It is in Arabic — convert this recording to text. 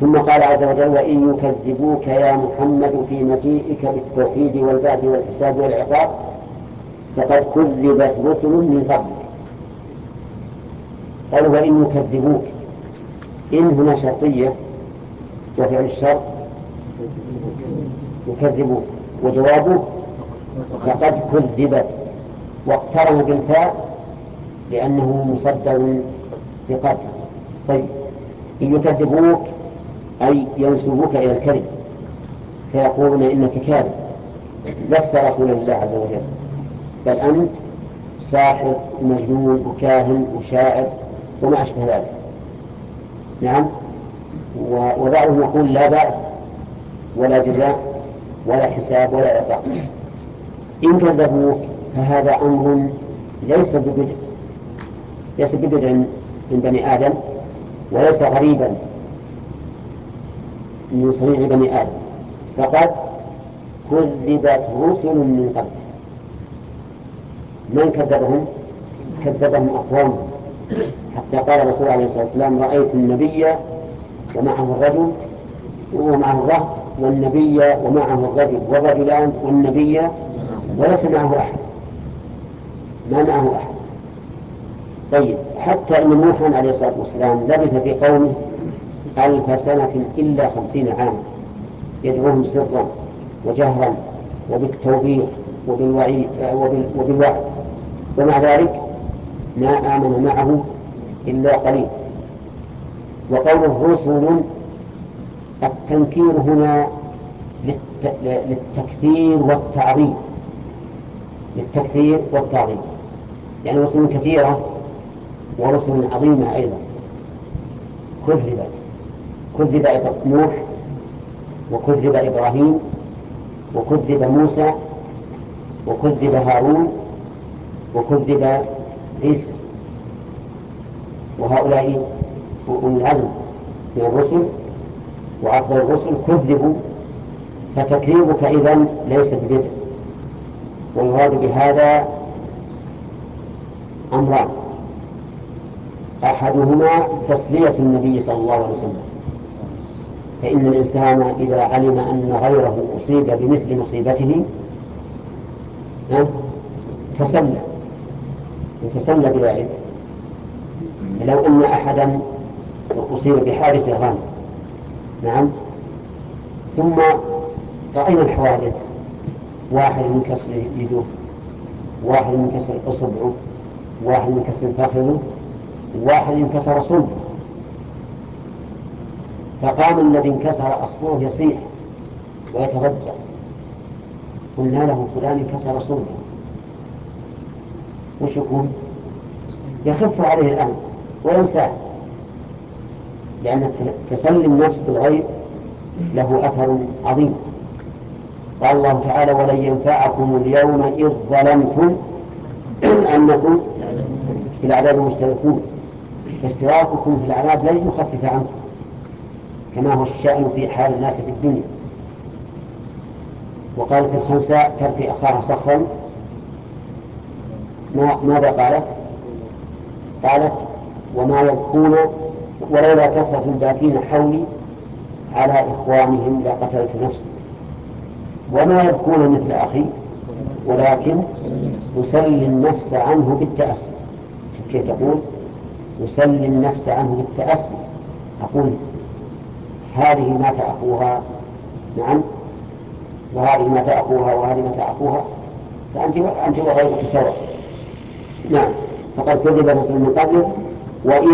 ثم قال عز وجل: وإن يكذبوك يا محمد في مجيئك بالتوحيد والبعث والحساب والعقاب فقد كذبت رسل من قبلك. قال: وإن يكذبوك، إن هنا شرطية وفعل الشرط يكذبوك، وجوابه فقد كذبت، واقترن بالفاء لأنه مصدر بقد. طيب، إن يكذبوك أي ينسبوك إلى الكذب، فيقولون إنك كاذب، لست رسول الله عز وجل، بل أنت ساحر مجنون وكاهن وشاعر وما أشبه ذلك. نعم. وبعضهم يقول: لا بأس ولا جزاء ولا حساب ولا عقاب. إن كذبوك فهذا أمر ليس ببدع من بني آدم، وليس غريبا من صنيع بني آدم، فقد كذبت رسل من قبل. من كذبهم؟ كذبهم أقوام، حتى قال الرسول عليه الصلاة والسلام: رأيت النبي ومعه الرجل ومعه الرهط، والنبي ومعه الرجل والرجلان، والنبي وليس معه أحد، ما معه أحد. طيب، حتى إن نوحا عليه الصلاة والسلام لبث في قومه 1000 سنة إلا 50 عاما يدعوهم سرا وجهرا وبالتوبيخ وبالوعد، ومع ذلك ما آمن معه إلا قليل. وقوله رسل، التنكير هنا للتكثير والتعظيم، للتكثير والتعظيم، يعني رسل كثيرة ورسل عظيمة أيضا. كذب نوح، وكذب إبراهيم، وكذب موسى، وكذب هارون، وكذب عيسى، وهؤلاء أولي العزم من الرسل وأفضل الرسل كذبوا، فتكذيبك إذن ليس ببدع. ويراد بهذا أمران: أحدهما تسلية النبي صلى الله عليه وسلم، فإن الإنسان إذا علم أن غيره أصيب بمثل مصيبته تسلى بذلك. لو أن أحدا أصيب بحادث غام، نعم، ثم رأينا الحوادث: واحد انكسر يده، واحد انكسر أصبعه، واحد انكسر فخذه، واحد انكسر صلبه، فقام الذي انكسر أصبعه يصيح ويتغدى، قلنا له: فلان انكسر صلبه، وش يكون؟ يخف عليه الأمر وينساه، لأن تسلي النفس بالغيب له أثر عظيم. قال الله تعالى: ولن ينفعكم اليوم إذ ظلمتم أنكم في العذاب مشتركون، فاشتراككم في العذاب لن يخفف عنكم، كما هو الشأن في حال الناس في الدنيا. وقالت الخنساء ترثي أخاها صخرا، ماذا قالت؟ قالت: وما يبكون ولولا كثرة الباكين حولي على إخوانهم لقتلت نفسي، وما يبكون مثل أخي ولكن يسلي النفس عنه بالتأسي. كيف تقول؟ يسلي النفس عنه بالتأسي، أقول هذه مات أخوها، نعم، وهذه مات أخوها، وهذه مات أخوها، فأنت وغيرك سواء. نعم، فقد كذب رسل من قبلك. وإن